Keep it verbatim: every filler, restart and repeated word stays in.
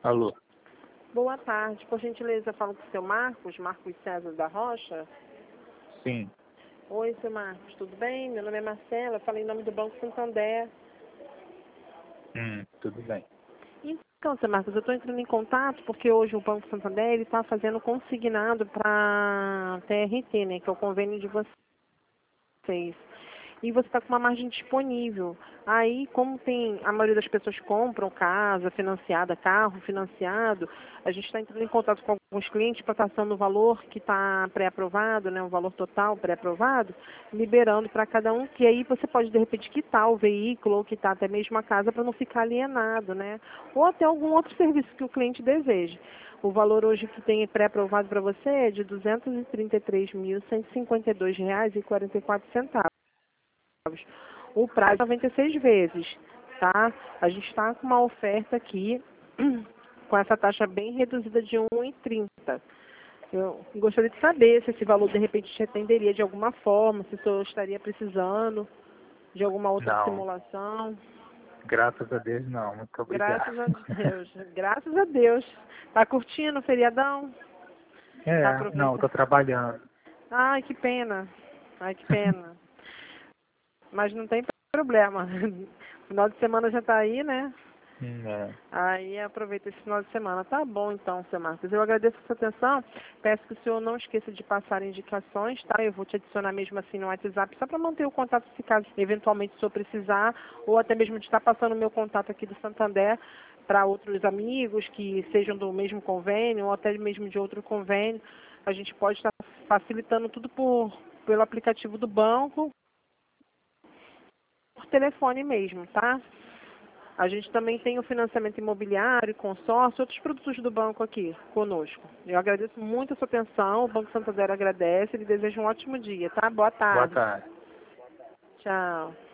Alô? Boa tarde. Por gentileza, falo com o seu Marcos, Marcos César da Rocha. Sim. Oi, seu Marcos, tudo bem? Meu nome é Marcela, eu falo em nome do Banco Santander. Hum, tudo bem. Então, seu Marcos, eu estou entrando em contato porque hoje o Banco Santander está fazendo consignado para T R T, né, que é o convênio de vocês. E você está com uma margem disponível. Aí, como tem a maioria das pessoas compram casa financiada, carro financiado, a gente está entrando em contato com alguns clientes para passando o valor que está pré-aprovado, né, o valor total pré-aprovado, liberando para cada um, que aí você pode, de repente, quitar o veículo ou quitar até mesmo a casa para não ficar alienado, né? Ou até algum outro serviço que o cliente deseje. O valor hoje que tem pré-aprovado para você é de duzentos e trinta e três mil, cento e cinquenta e dois reais e quarenta e quatro centavos. O prazo é noventa e seis vezes, tá? A gente está com uma oferta aqui com essa taxa bem reduzida de um real e trinta centavos. Eu gostaria de saber se esse valor de repente te atenderia de alguma forma, se o senhor estaria precisando de alguma outra Não, simulação. graças a Deus não. Muito Graças a obrigado. Deus, graças a Deus. Tá curtindo o feriadão? Tá É, não, aproveitando? estou trabalhando. Ai, que pena. Ai, que pena. Mas não tem problema. Final de semana já tá aí, né? Hum, é. Aí aproveita esse final de semana. Tá bom então, seu Marcos. Eu agradeço a sua atenção. Peço que o senhor não esqueça de passar indicações, tá? Eu vou te adicionar mesmo assim no WhatsApp, só para manter o contato se caso eventualmente o senhor precisar, ou até mesmo de estar passando o meu contato aqui do Santander para outros amigos que sejam do mesmo convênio, ou até mesmo de outro convênio. A gente pode estar facilitando tudo por, pelo aplicativo do banco, por telefone mesmo, tá? A gente também tem o financiamento imobiliário, consórcio, outros produtos do banco aqui conosco. Eu agradeço muito a sua atenção, o Banco Santander agradece e lhe desejo um ótimo dia, tá? Boa Boa tarde. tarde. Tchau.